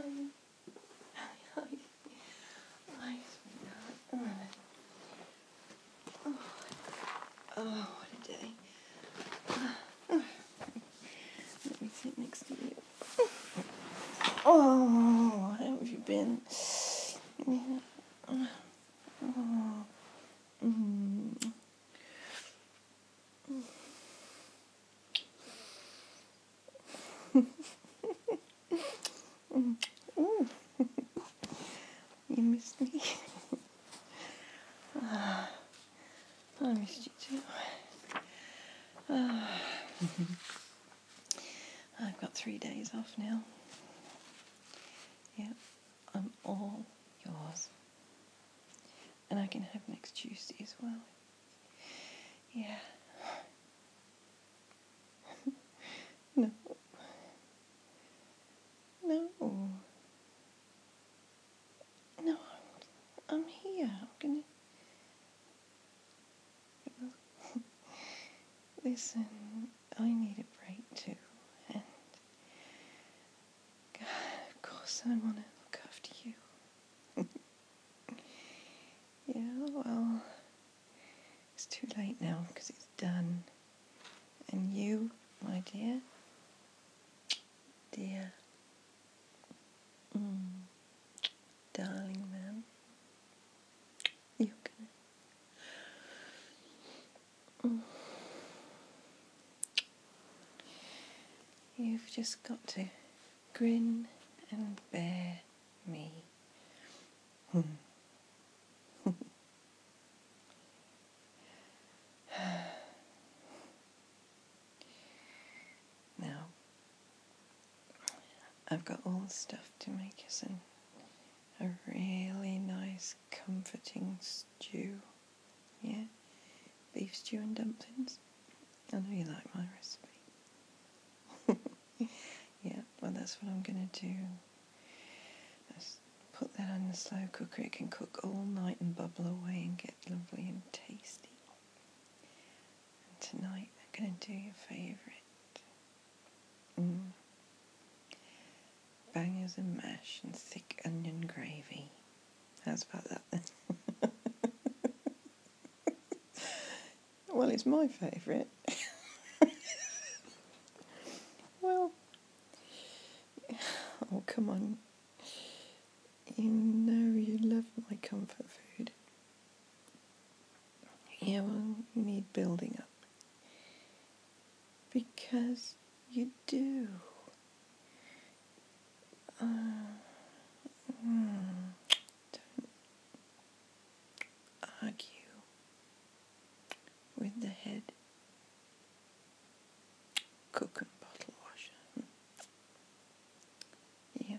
Hi, sweetheart. Oh, what a day. Let me sit next to you. Oh, how have you been? Yeah. Oh. Ooh. You missed me. I missed you too. I've got 3 days off now. Yeah, I'm all yours. And I can have next Tuesday as well. Yeah. No. No. No, I'm here. I'm gonna... Listen, I need a break too. And God, of course I want to look after you. Yeah, well, it's too late now because it's done. And you, my dear, darling man, you're gonna... You've just got to grin and bear me. Now, I've got all the stuff to make us a really nice, comforting stew. Yeah? Beef stew and dumplings. I know you like my recipe. Yeah, well that's what I'm going to do. Just put that on the slow cooker. It can cook all night and bubble away and get lovely and tasty. And tonight I'm going to do your favourite. Bangers and mash and thick onion gravy. How's about that then? Well, it's my favourite. Well, oh come on. You know you love my comfort food. Yeah, well, you need building up. Because you do. Don't argue with the head cook and bottle washer. Yeah.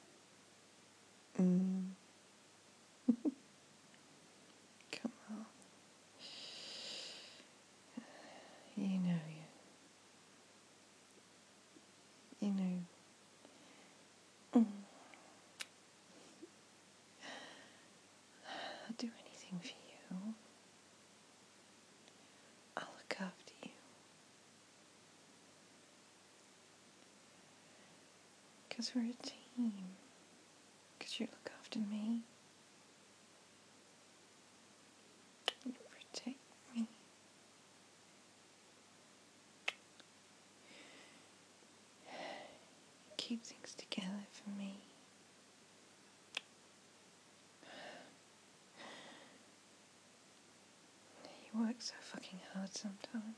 Come on. You know you. You know. I'll do anything for you. I'll look after you. Because we're a team. Because you look after me. You protect me. You keep things together for me. You work so fucking hard sometimes.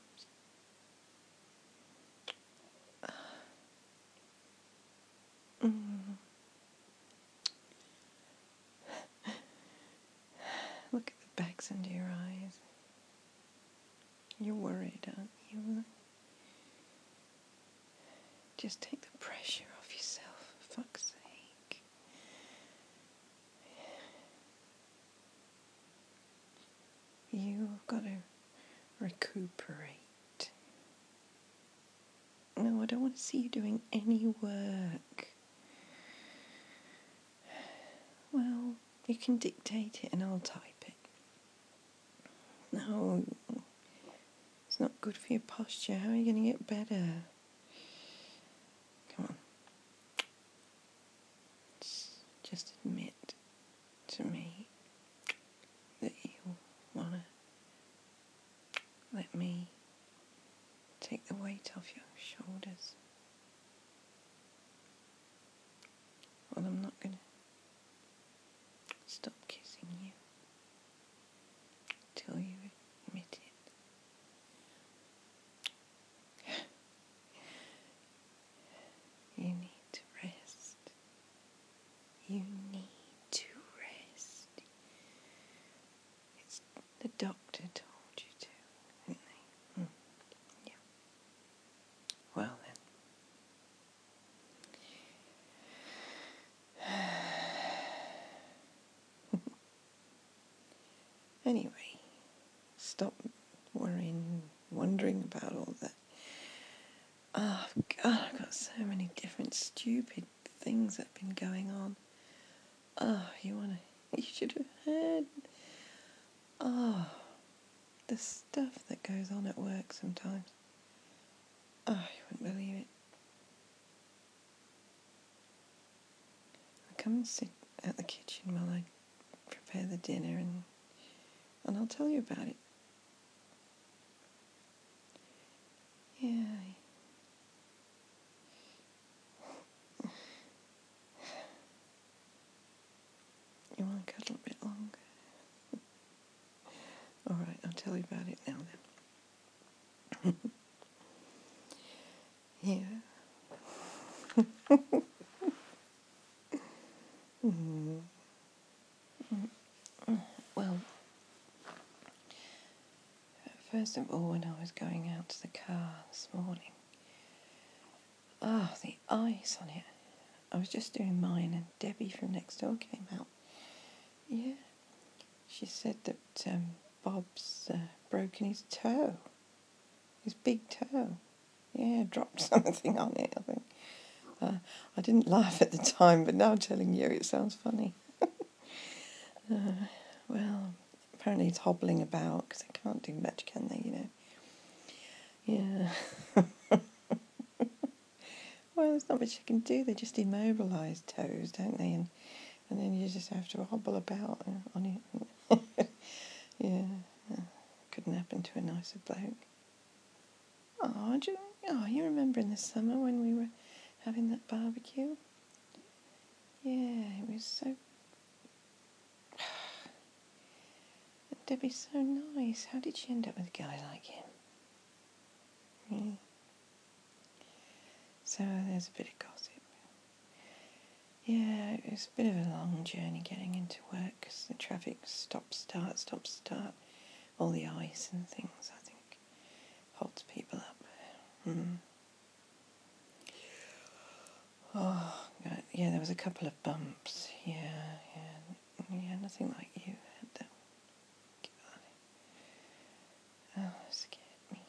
Look at the bags under your eyes. You're worried, aren't you? Just take the pressure off yourself, for fuck's sake. You've got to recuperate. No, I don't want to see you doing any work. Well, you can dictate it and I'll type it. No, it's not good for your posture. How are you going to get better? Come on. just admit to me that you want to let me take the weight off your shoulders. Well, I'm not going to stop kissing you till you admit it. You need to rest. You need to rest. It's the doctor told you to, didn't they? Yeah. Well then. Anyway, stop worrying, wondering about all that. Oh, God, I've got so many different stupid things that have been going on. Oh, you should have heard. Oh, the stuff that goes on at work sometimes. Oh, you wouldn't believe it. I'll come and sit at the kitchen while I prepare the dinner and I'll tell you about it. Yeah. You want to cuddle a bit longer? All right, I'll tell you about it now then. Yeah. Well, first of all, when I was going out to the car this morning, the ice on it. I was just doing mine and Debbie from next door came out. Yeah. She said that Bob's broken his toe. His big toe. Yeah, dropped something on it, I think. I didn't laugh at the time, but now telling you it sounds funny. Well, apparently he's hobbling about because they can't do much, can they, Yeah. Well, there's not much you can do. They just immobilise toes, don't they? And then you just have to hobble about on it. Yeah. Couldn't happen to a nicer bloke. You remember in the summer when we were having that barbecue? Yeah, it was so... Debbie's so nice. How did she end up with a guy like him? Yeah. So there's a bit of gossip. Yeah, it was a bit of a long journey getting into work because the traffic stop, start, all the ice and things, I think, holds people up. Oh, God. Yeah, there was a couple of bumps. Yeah, nothing like you had though. God. Oh, it scared me.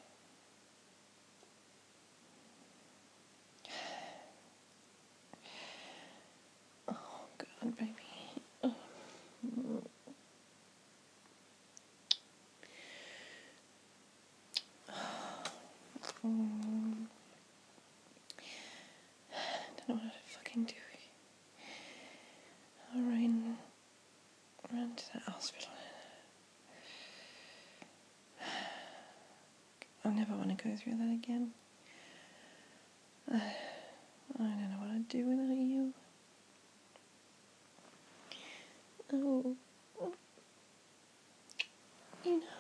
Oh, God, baby. Oh. I don't know what to fucking do. I ran to that hospital. I never want to go through that again. I don't know what I'd do without you. Oh, you know,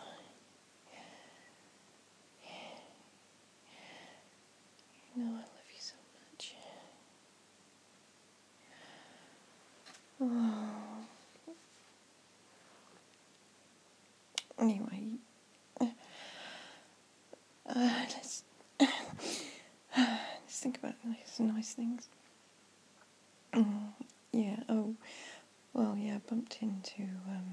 I love you so much. Oh. Anyway, let's think about nice things. Yeah. Oh, well, yeah. I bumped into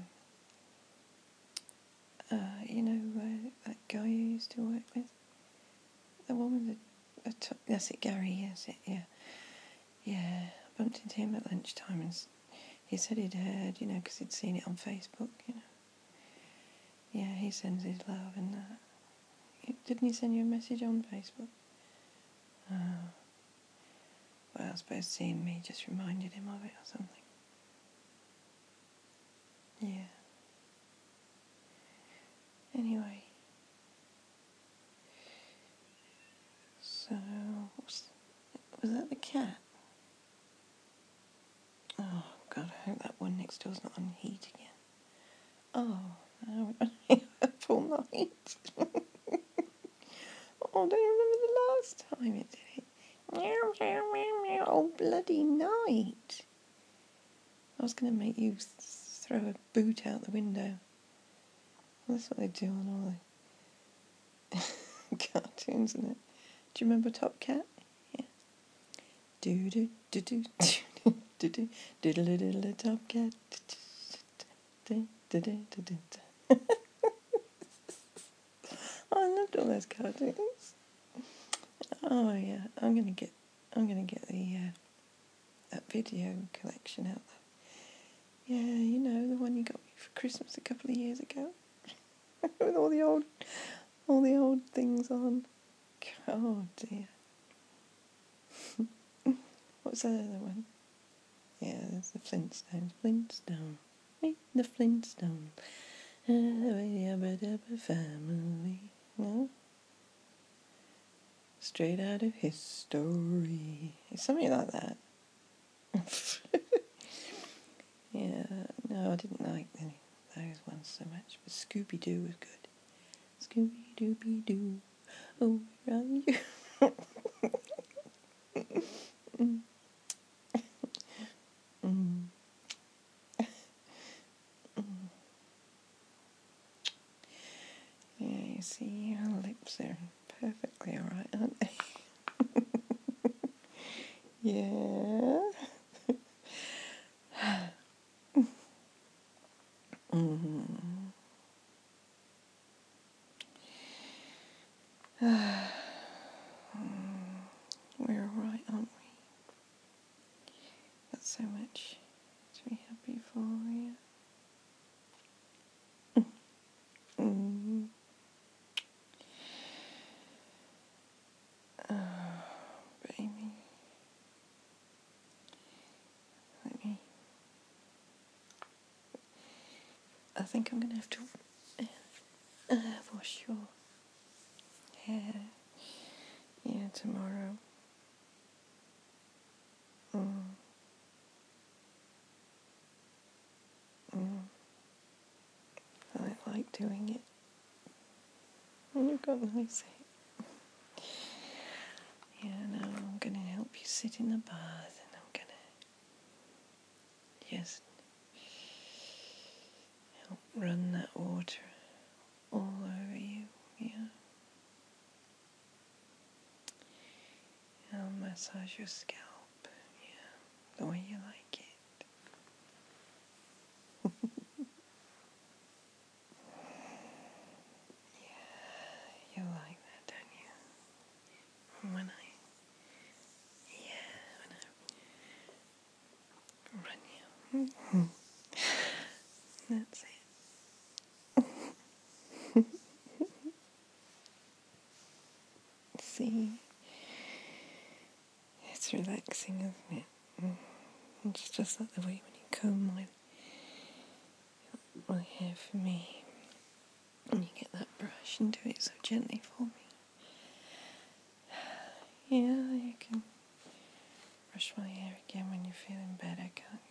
that guy you used to work with, the one with that's it, Gary. Yes, it. Yeah. Yeah. I bumped into him at lunchtime, and he said he'd heard, because he'd seen it on Facebook. Yeah, he sends his love, and didn't he send you a message on Facebook? Well, I suppose seeing me just reminded him of it or something. Yeah. Anyway, so was that the cat? Oh God, I hope that one next door's not on heat again. Oh, no, up all night. Oh, don't you remember the last time it did it? Meow, meow, meow, meow, all bloody night. I was going to make you throw a boot out the window. Well, that's what they do on all the cartoons, isn't it? Do you remember Top Cat? Yeah. Do do do do do do do diddle diddle Top Cat. Do do do do do. I loved all those cartoons. Oh yeah, I'm gonna get the that video collection out there. Yeah, you know, the one you got me for Christmas a couple of years ago, with all the old things on. Oh dear. What's that other one? Yeah, there's the Flintstones. Flintstone. Meet the Flintstones. Family. No? Straight out of history. It's something like that. Yeah, no, I didn't like those ones so much, but Scooby-Doo was good. Scooby-Dooby-Doo, oh, where are you? mm. Mm. Yeah, you see, your lips are perfectly alright, aren't they? Yeah. Mm. We're alright, aren't we? Got so much to be happy for, yeah. Mm. Oh, baby. I think I'm going to have to wash your hair. Yeah, tomorrow. Mm. Mm. I like doing it. And you've got nice hair. Yeah, no, I'm going to help you sit in the bath and I'm going to just help run that water all over you, yeah. I'll massage your scalp, yeah, the way you like it. Yeah, you like that, don't you? When I run you. That's it. See? It's relaxing, isn't it? It's just like the way when you comb my hair for me. And you get that brush and do it so gently for me. Yeah, you can brush my hair again when you're feeling better, can't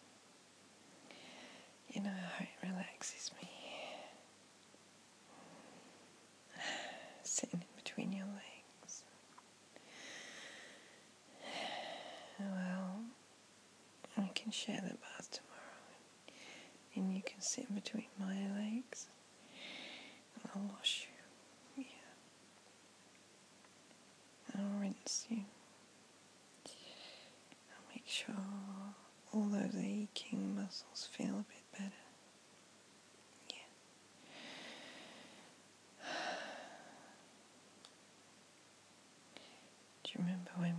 you? You know how it relaxes me. Sitting in between your legs. Well, we can share the bath tomorrow. And you can sit in between my legs. And I'll wash you. Yeah. I'll rinse you. I'll make sure all those aching muscles feel a bit better. Yeah. Do you remember when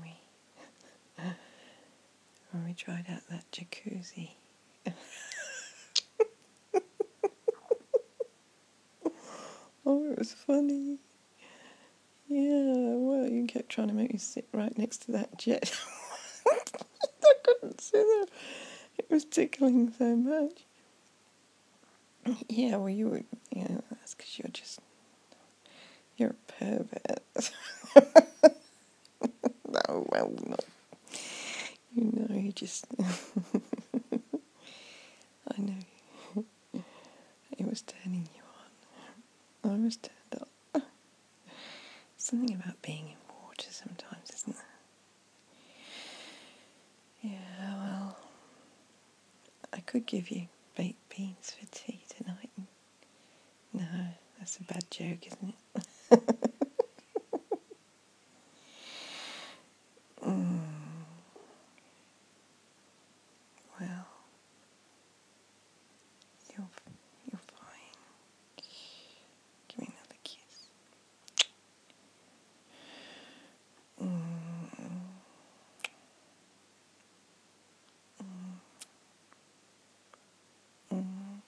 we tried out that jacuzzi? Oh, it was funny. Yeah, well, you kept trying to make me sit right next to that jet. I couldn't sit there. It was tickling so much. Yeah, well, that's because you're a pervert. No, well, not. You just, I know, it was turning you on. I was turned on. Something about being in water sometimes, isn't there? Yeah, well, I could give you baked beans for tea tonight. No, that's a bad joke, isn't it? Mm, well, you're, you're fine. Give me another kiss. Mm, mm.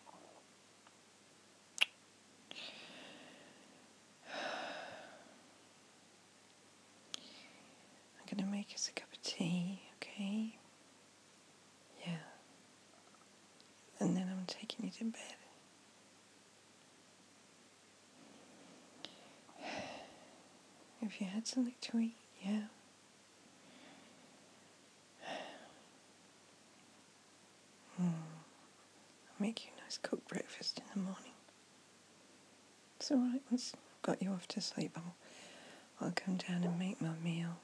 I'm going to make us a cup of tea, okay? Yeah. And then I'm taking you to bed. Have you had something to eat? Yeah. I'll make you a nice cooked breakfast in the morning. It's alright, once I've got you off to sleep, I'll come down and make my meal.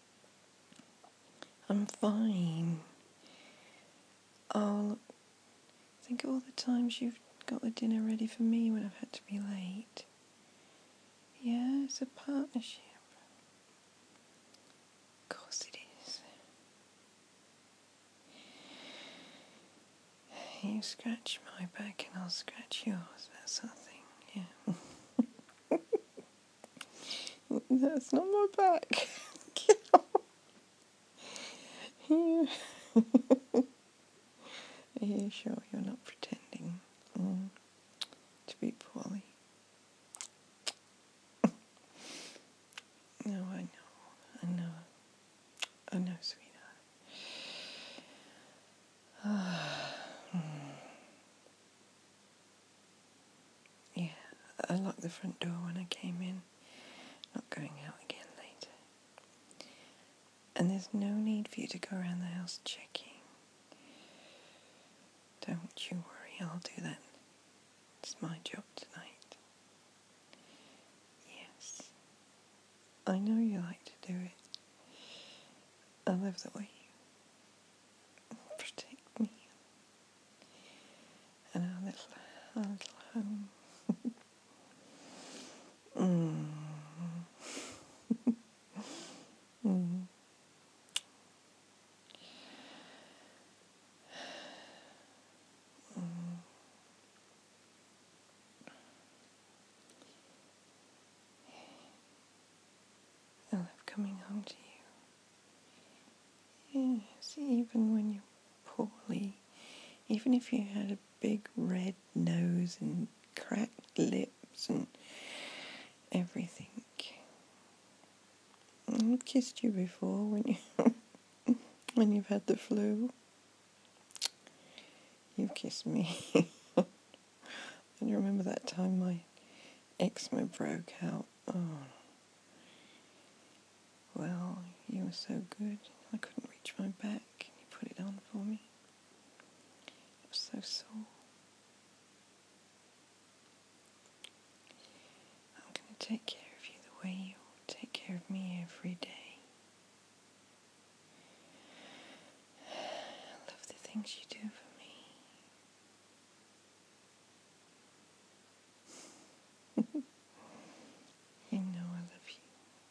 I'm fine. Oh, look, think of all the times you've got the dinner ready for me when I've had to be late. Yeah, it's a partnership. Of course it is. You scratch my back and I'll scratch yours, that sort of thing, yeah. That's not my back. Yeah. Are you sure you're not pretending to be poorly? No, I know, sweetheart. Yeah, I locked the front door when I came in, not going out again later. And there's no need for you to go around the house checking. Don't you worry, I'll do that. It's my job tonight. Yes, I know you like to do it. I love the way you protect me and our little home. Mm. Mm. I love coming home to you. Yes, even when you're poorly, even if you had a big red nose and cracked lips and everything. I've kissed you before when you've had the flu. You've kissed me. And you remember that time my eczema broke out? Oh, well, you were so good. I couldn't reach my back. You put it on for me. It was so sore. I'm going to take care of you the way you take care of me every day. I love the things you do for me. You know I love you.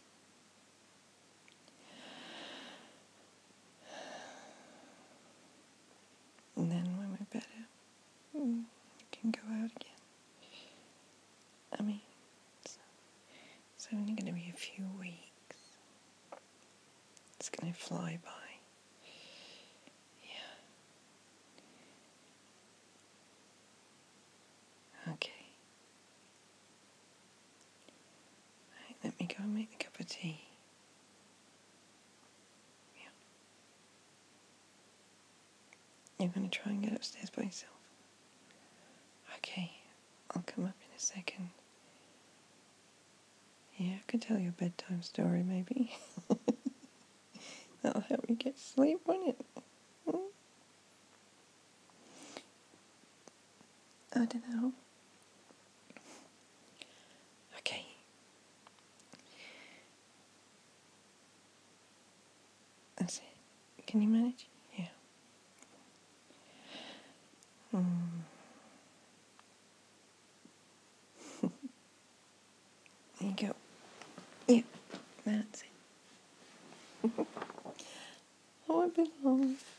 And then when we're better, we can go out again. I mean, it's only going to be a few weeks. It's going to fly by. Yeah. Okay. Right, let me go and make the cup of tea. Yeah. You're going to try and get upstairs by yourself. Okay, I'll come up in a second. Yeah, I could tell you a bedtime story maybe. That'll help you get sleep, won't it? I don't know. Okay. That's it. Can you manage? Yeah. There you go. Yeah, that's it. Oh, it belongs.